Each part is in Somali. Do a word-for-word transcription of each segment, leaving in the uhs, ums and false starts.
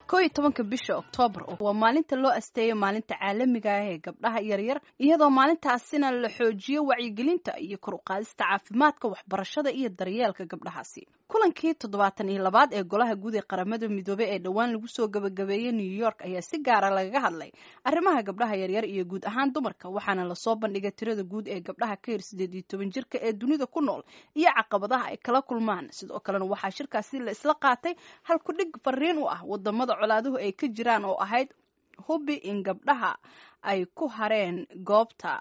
kow iyo tobanka bisha Oktoobar waa maalinta loo asteeyo maalinta caalamiga ah ee gabdhaha yaryar iyadoo maalintaasina la xoojiyo wacyigelinta iyo kor u qaadista caafimaadka waxbarashada iyo daryeelka gabdhahaasi. Kulankii toddobaatan iyo labaad ee golaha guud ee qaramada midoobay ee dhawaan lagu soo gabagabeeyay New York ayaa si gaar ah lagaga hadlay arrimaha gabdhaha yaryar iyo guud ahaan dumarka, waxaana la soo bandhigay tirada guud ee gabdhaha ka yar siddeed iyo toban jirka ee dunida ku nool iyo caqabadaha ay kala kulmaan. Sidoo kalena waxaa shirkaasi la isla qaatay hal ku dhig fariin u ah wadamada colaaduhu ay ka jiraan oo ahayd hubi in gabdhaha ay ku hareen goobta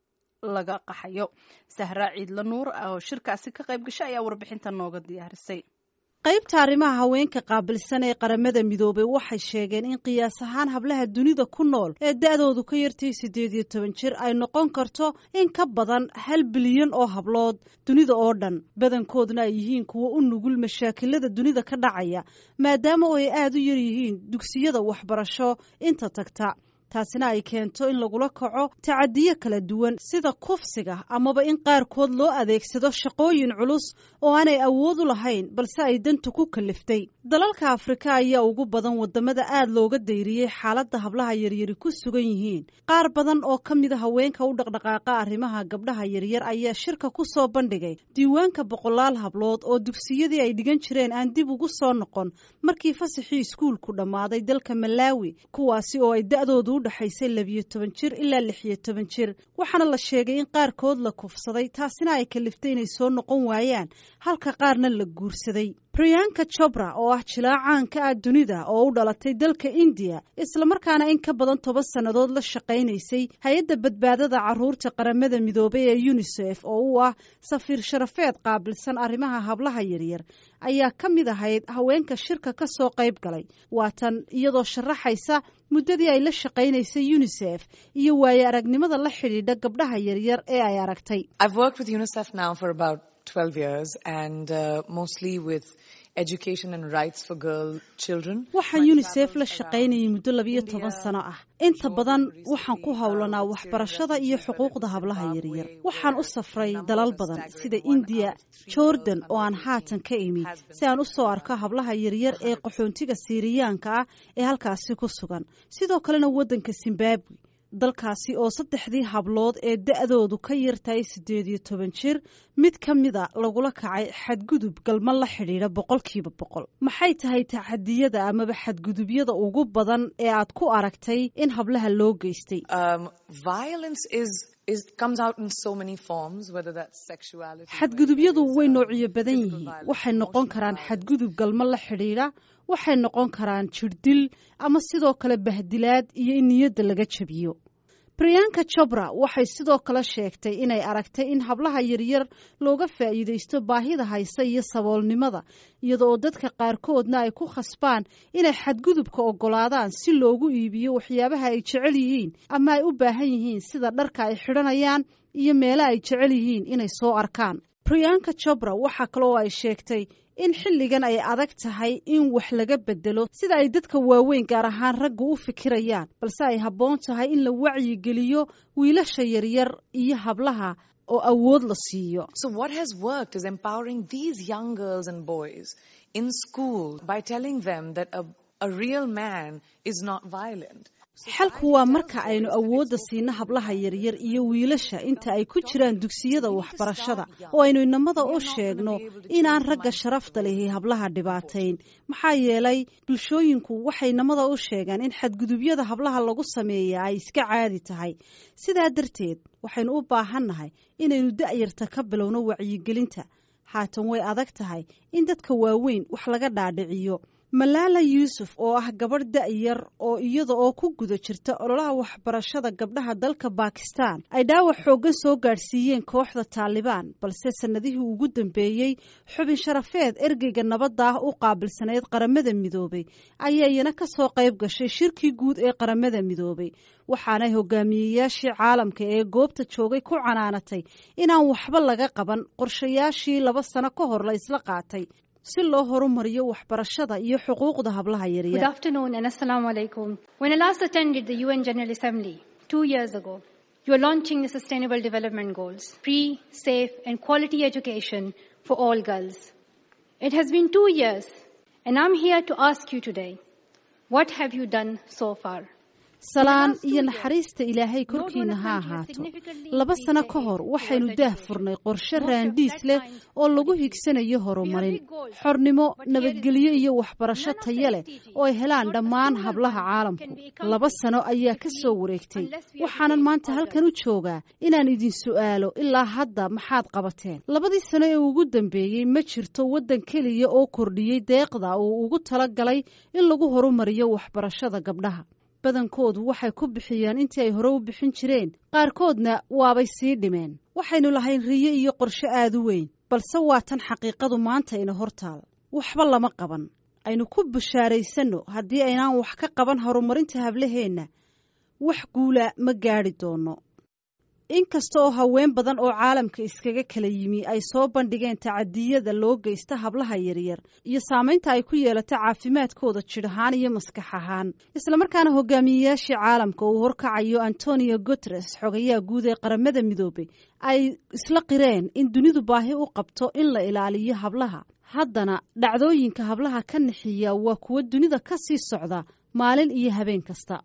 laga qaxayo. Sahra Ciidla Nuur oo shirkaasi ka qayb gashay ayaa warbixinta nooga diyaarisay. qaybta arrimaha haweenka qaabilsan ee qaramada midoobay waxay sheegeen in qiyaas ahaan hablaha dunida ku nool ee da'doodu ka yartay siddeed iyo toban jir ay noqon karto in ka badan hal bilyan oo hablood dunida oo dhan, badankoodna ay yihiin kuwo u nugul mashaakilada dunida ka dhacaya maadaama ay aad u yar yihiin dugsiyada waxbarasho inta tagta. taasina ay keento in lagula kaco tacadiyo kala duwan sida kufsiga amaba in qaarkood loo adeegsado shaqooyin culus oo aanay awood u lahayn balse ay dantu ku kaliftay. dalalka Afrika ayaa ugu badan wadamada aad looga dayriyay xaaladda hablaha yaryari ku sugan yihiin. qaar badan oo ka mid a haweenka u dhaqdhaqaaqa arrimaha gabdhaha yaryar ayaa shirka ku soo bandhigay diiwaanka boqolaal hablood oo dugsiyadii ay dhigan jireen aan dib ugu soo noqon markii fasaxii iskuulku dhammaaday dalka Malawi, kuwaasi oo ay da'doodu u dhaxaysay labiyo toban jir ilaa lix iyo toban jir, waxaana la sheegay in qaarkood la kufsaday, taasina ay kaliftay inay soo noqon waayaan halka qaarna la guursaday. Priyanka Chopra oo ah jilaa caan ka ah dunida oo u dhalatay dalka India isla markaana in ka badan toban sannadood la shaqaynaysay hay'adda badbaadada carruurta qaramada midoobay ee UNICEF oo u ah safiir sharafeed qaabilsan arrimaha hablaha yaryar ayaa ka mid ahayd haweenka shirka ka soo qayb galay. waatan iyadoo sharaxaysa muddadii ay la shaqaynaysay UNICEF iyo waaye aragnimada la xidhiidha gabdhaha yaryar ee ay aragtay. I've worked with UNICEF now for about twelve years and uh, mostly with education and rights for girl children. waxaan UNICEF la shaqaynayay muddo labiyo toban sano ah. inta badan waxaan ku hawlanaa waxbarashada iyo xuquuqda hablaha yaryar. waxaan u safray dalal badan sida India, Jordan oo aan haatan ka imi si aan u soo arko hablaha yaryar ee qaxoontiga Siiriyaanka ah ee halkaasi ku sugan. sidoo kalena waddanka Zimbabwe, dalkaasi oo saddexdii hablood ee da'doodu ka yartahay siddeed iyo toban jir mid ka mida lagula kacay xadgudub galma la xidhiidha boqolkiiba boqol. maxay tahay tacadiyada amaba xadgudubyada ugu badan ee aad ku aragtay in hablaha loo geystay? Um, violence is is comes out in so many forms, whether that's sexuality. xadgudubyadu way noocyo badan yihiin. waxay noqon karaan xadgudub galma la xidhiidha, waxay noqon karaan jirdil ama sidoo kale bahdilaad iyo in niyadda laga jabiyo. Priyanka Chopra waxay sidoo kale sheegtay inay aragtay in hablaha yaryar looga faa'iideysto baahida haysa iyo saboolnimada, iyadoo dadka qaarkoodna ay ku khasbaan inay xadgudubka ogolaadaan si loogu iibiyo waxyaabaha ay jecel yihiin ama ay u baahan yihiin sida dharka ay xidhanayaan iyo meelaha ay jecel yihiin inay soo arkaan. Priyanka Chopra waxa kale oo ay sheegtay in xilligan ay adag tahay in wax laga bedelo sida ay dadka waaweyn gaar ahaan ragga u fikirayaan, balse ay habboon tahay in la wacyigeliyo wiilasha yaryar iyo hablaha oo awood la siiyo. So what has worked is empowering these young girls and boys in school by telling them that a, a real man is not violent. xalku waa marka aynu awoodda siino hablaha yaryar iyo wiilasha inta ay ku jiraan dugsiyada waxbarashada oo aynu inamada u sheegno inaan ragga sharafta lehi hablaha dhibaatayn. maxaa yeelay bulshooyinku waxay inamada u sheegaan in xadgudubyada hablaha lagu sameeya ay iska caadi tahay. sidaa darteed waxaynu u baahannahay inaynu da'yarta ka bilowno wacyigelinta. haatan way adag tahay in dadka waaweyn wax laga dhaadhiciyo. Malala Yusuf oo ah gabadh da'yar oo iyada oo ku guda jirta ololaha waxbarashada gabdhaha dalka Pakistan ay dhaawac xooggan soo gaarsiiyeen kooxda Taliban, balse sanadihii ugu dambeeyay xubin sharafeed ergeyga nabadda ah u qaabilsaneyd qaramada midoobay ayaa iyana ka soo qayb gashay shirkii guud ee qaramada midoobay, waxaanay hogaamiyeyaashii caalamka ee goobta joogay ku canaanatay inaan waxba laga qaban qorshayaashii laba sano ka hor la isla qaatay si loo horumariyo waxbarashada iyo xuquuqda hablaha yaryar. Good afternoon and assalamu alaikum. When I last attended the U N General Assembly two years ago, you are launching the Sustainable Development Goals, free, safe and quality education for all girls. It has been two years and I'm here to ask you today, What have you done so far? salaan iyo naxariista ilaahay korkiina ha ahaato. laba sano ka hor waxaynu daah furnay qorshe raandiis leh oo lagu higsanayo horumarin, xornimo, nabadgelyo iyo waxbarasho tayo leh oo ay helaan dhammaan hablaha caalamku. laba sano ayaa ka soo wareegtay. waxaanan maanta halkan u joogaa inaan idin su'aalo ilaa hadda maxaad qabateen. labadii sano ee ugu dambeeyey ma jirto waddan keliya oo kordhiyey deeqda uu ugu talagalay in lagu horumariyo waxbarashada gabdhaha. badankoodu waxay ku bixiyeen intii ay hore u bixin jireen, qaarkoodna waabay sii dhimeen. waxaynu lahayn riyo iyo qorshe aad u weyn, balse waa tan xaqiiqadu maanta ina hortaal. waxba lama qaban. aynu ku bushaaraysanno haddii aynaan wax ka qaban horumarinta hablaheenna, wax guula ma gaadhi doono. inkasta oo haween badan oo caalamka iskaga kala yimi ay soo bandhigeen tacadiyada loo geysta hablaha yaryar iyo saamaynta ay ku yeelato caafimaadkooda jidh ahaan iyo maskax ahaan, islamarkaana hogaamiyeyaashii caalamka uu horkacayo Antonio Guterres, xogayaha guud ee qaramada midoobay, ay isla qireen in dunidu baahi u qabto in la ilaaliyo hablaha. haddana dhacdooyinka hablaha ka nixiya waa kuwa dunida ka sii socda maalin iyo habeen kasta.